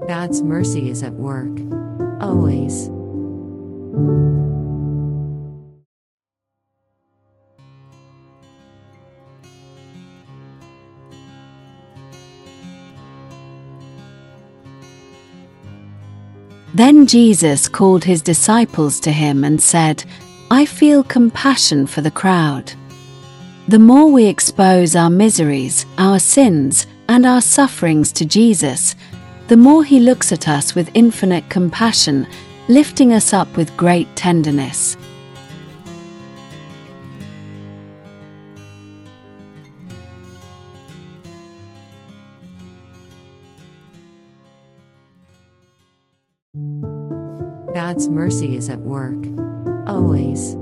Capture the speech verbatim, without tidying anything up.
God's mercy is at work, always. Then Jesus called his disciples to him and said, "I feel compassion for the crowd." The more we expose our miseries, our sins, and our sufferings to Jesus, the more he looks at us with infinite compassion, lifting us up with great tenderness. God's mercy is at work, always.